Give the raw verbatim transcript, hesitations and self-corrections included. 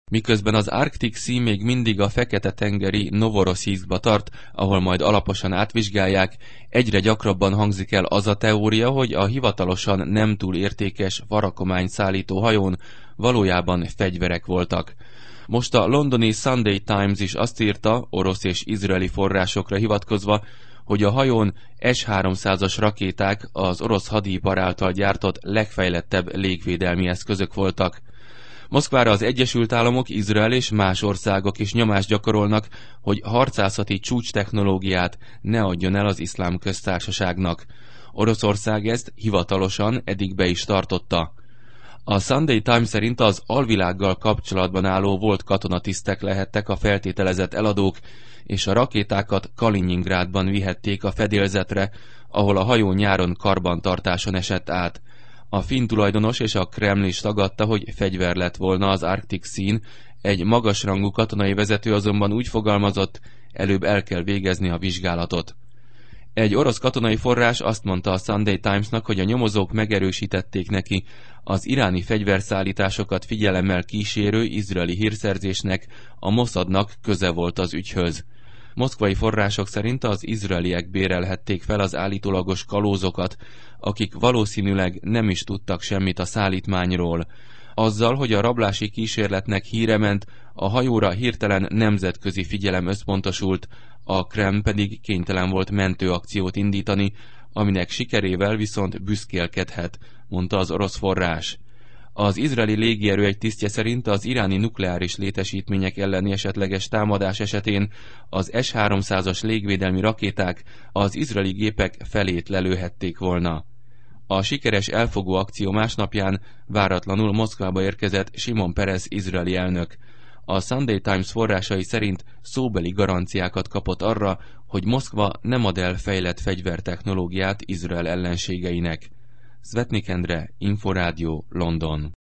Miközben az Arctic Sea még mindig a Fekete-tengeri Novorossziszkba tart, ahol majd alaposan átvizsgálják, egyre gyakrabban hangzik el az a teória, hogy a hivatalosan nem túl értékes varakomány szállító hajón valójában fegyverek voltak. Most a londoni Sunday Times is azt írta, orosz és izraeli forrásokra hivatkozva, hogy a hajón S háromszázas rakéták az orosz hadipar által gyártott legfejlettebb légvédelmi eszközök voltak. Moszkvára az Egyesült Államok, Izrael és más országok is nyomást gyakorolnak, hogy harcászati csúcstechnológiát ne adjon el az Iszlám Köztársaságnak. Oroszország ezt hivatalosan eddig be is tartotta. A Sunday Times szerint az alvilággal kapcsolatban álló volt katonatisztek lehettek a feltételezett eladók, és a rakétákat Kaliningrádban vihették a fedélzetre, ahol a hajó nyáron karbantartáson esett át. A finn tulajdonos és a Kreml is tagadta, hogy fegyver lett volna az Arctic Sea-n, egy magasrangú katonai vezető azonban úgy fogalmazott, előbb el kell végezni a vizsgálatot. Egy orosz katonai forrás azt mondta a Sunday Timesnak, hogy a nyomozók megerősítették neki, az iráni fegyverszállításokat figyelemmel kísérő izraeli hírszerzésnek, a Mossadnak köze volt az ügyhöz. Moszkvai források szerint az izraeliek bérelhették fel az állítólagos kalózokat, akik valószínűleg nem is tudtak semmit a szállítmányról. Azzal, hogy a rablási kísérletnek híre ment, a hajóra hirtelen nemzetközi figyelem összpontosult, a Kreml pedig kénytelen volt mentőakciót indítani, aminek sikerével viszont büszkélkedhet, mondta az orosz forrás. Az izraeli légierő egy tisztje szerint az iráni nukleáris létesítmények elleni esetleges támadás esetén az S háromszázas légvédelmi rakéták az izraeli gépek felét lelőhették volna. A sikeres elfogó akció másnapján váratlanul Moszkvába érkezett Simon Peres izraeli elnök. A Sunday Times forrásai szerint szóbeli garanciákat kapott arra, hogy Moszkva nem ad el fejlett fegyvertechnológiát Izrael ellenségeinek. Szvetnik Endre, Inforádió, London.